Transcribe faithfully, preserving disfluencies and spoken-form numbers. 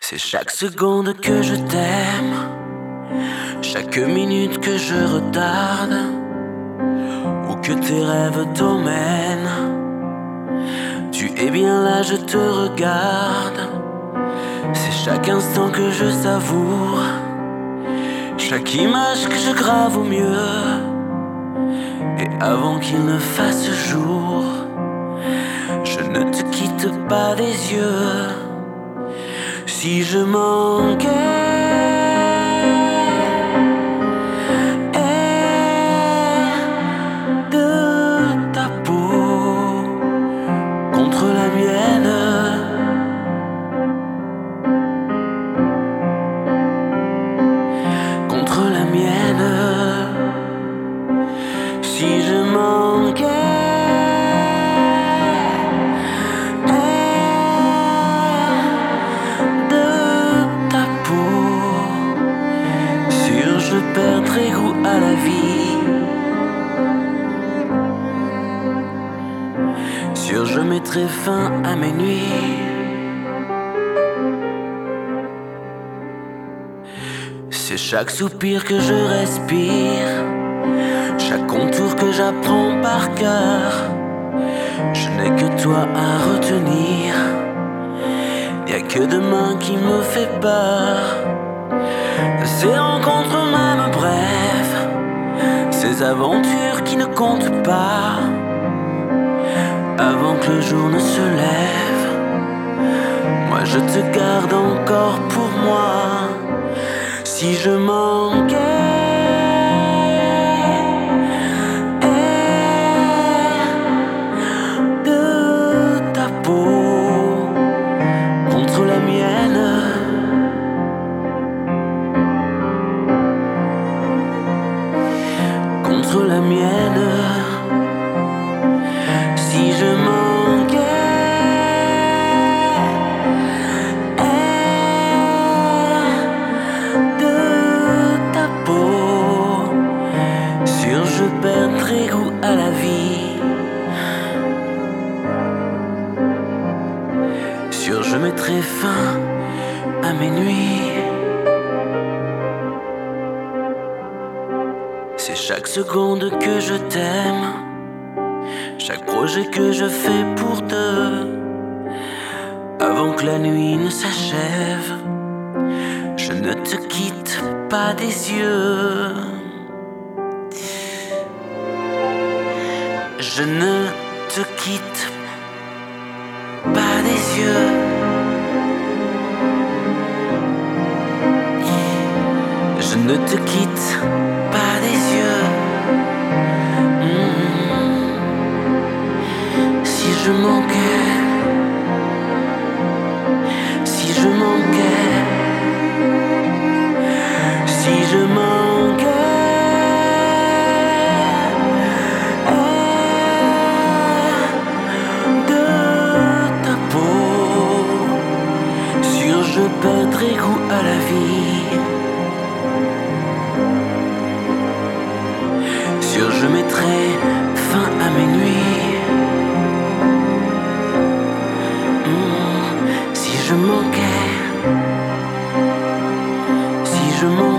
C'est chaque seconde que je t'aime, chaque minute que je retarde, ou que tes rêves t'emmènent. Tu es bien là, je te regarde. C'est chaque instant que je savoure, chaque image que je grave au mieux. Et avant qu'il ne fasse jour, je ne te quitte pas des yeux. Si je manquais de ta peau contre la mienne, contre la mienne, si je manquais je perdrai goût à la vie. Sûr, je mettrai fin à mes nuits. C'est chaque soupir que je respire, chaque contour que j'apprends par cœur. Je n'ai que toi à retenir. Y'a que demain qui me fait peur. Ces rencontres même brèves, ces aventures qui ne comptent pas. Avant que le jour ne se lève, moi je te garde encore pour moi. Si je manquais de ta peau contre la mienne, contre la mienne, si je manquais de ta peau, sûr je perdrai goût à la vie. Sûr je mettrai fin à mes nuits. C'est chaque seconde que je t'aime, chaque projet que je fais pour deux. Avant que la nuit ne s'achève, je ne te quitte pas des yeux. Je ne te quitte pas des yeux. Je ne te quitte pas des yeux. Mmh. Si je manquais, si je manquais, si je manquais de ta peau, sûr je perdrai goût à la vie. Sûr je mettrai fin à mes nuits. Mmh. Si je manquais, si je manquais